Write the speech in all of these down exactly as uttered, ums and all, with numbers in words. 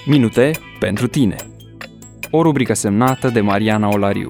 Minute pentru tine. O rubrică semnată de Mariana Olariu.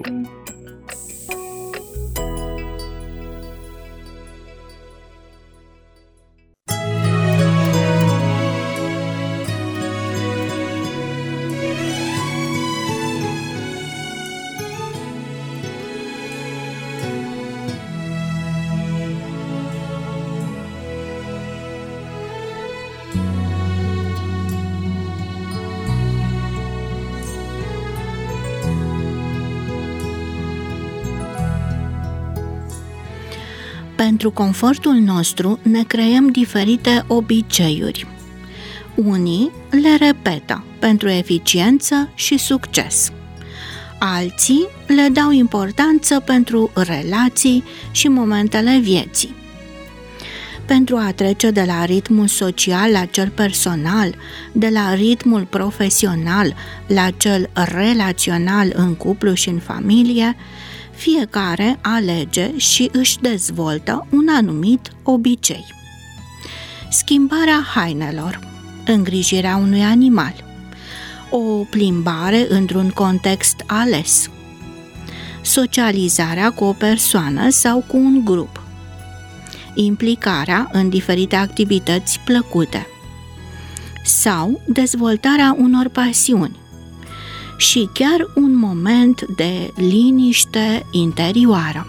Pentru confortul nostru ne creăm diferite obiceiuri. Unii le repetă pentru eficiență și succes. Alții le dau importanță pentru relații și momentele vieții. Pentru a trece de la ritmul social la cel personal, de la ritmul profesional la cel relațional în cuplu și în familie, fiecare alege și își dezvoltă un anumit obicei. Schimbarea hainelor, îngrijirea unui animal, o plimbare într-un context ales, socializarea cu o persoană sau cu un grup, implicarea în diferite activități plăcute sau dezvoltarea unor pasiuni și chiar un moment de liniște interioară.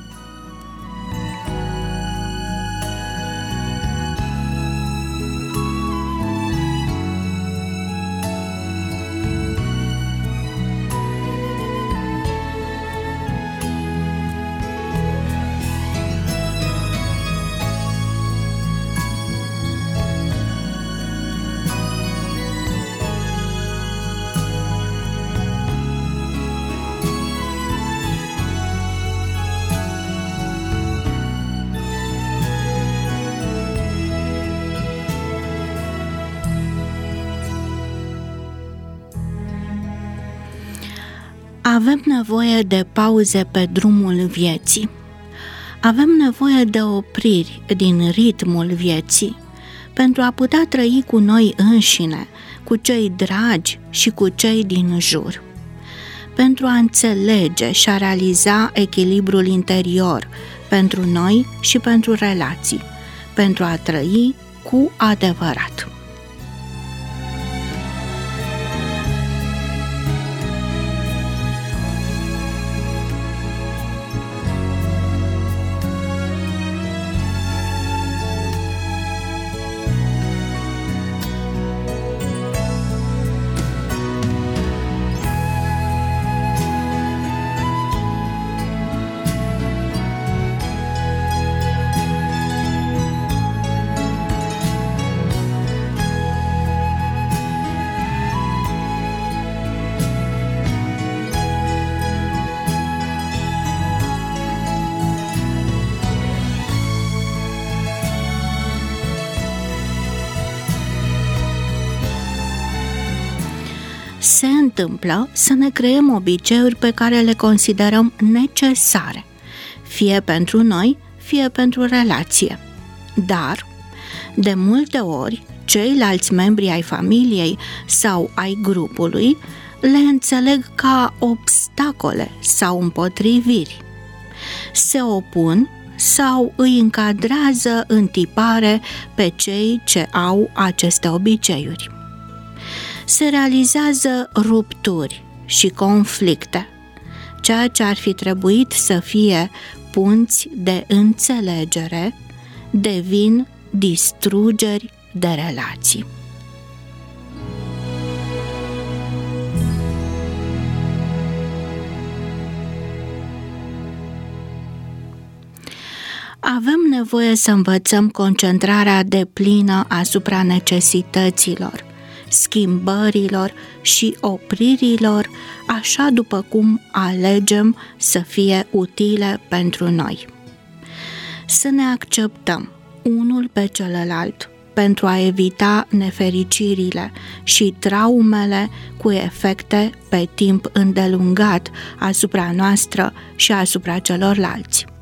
Avem nevoie de pauze pe drumul vieții. Avem nevoie de opriri din ritmul vieții pentru a putea trăi cu noi înșine, cu cei dragi și cu cei din jur. Pentru a înțelege și a realiza echilibrul interior pentru noi și pentru relații, pentru a trăi cu adevărat. Se întâmplă să ne creăm obiceiuri pe care le considerăm necesare, fie pentru noi, fie pentru relație. Dar, de multe ori, ceilalți membri ai familiei sau ai grupului le înțeleg ca obstacole sau împotriviri. Se opun sau îi încadrează în tipare pe cei ce au aceste obiceiuri. Se realizează rupturi și conflicte, ceea ce ar fi trebuit să fie punți de înțelegere, devin distrugeri de relații. Avem nevoie să învățăm concentrarea deplină asupra necesităților, schimbărilor și opririlor, așa după cum alegem să fie utile pentru noi. Să ne acceptăm unul pe celălalt pentru a evita nefericirile și traumele cu efecte pe timp îndelungat asupra noastră și asupra celorlalți.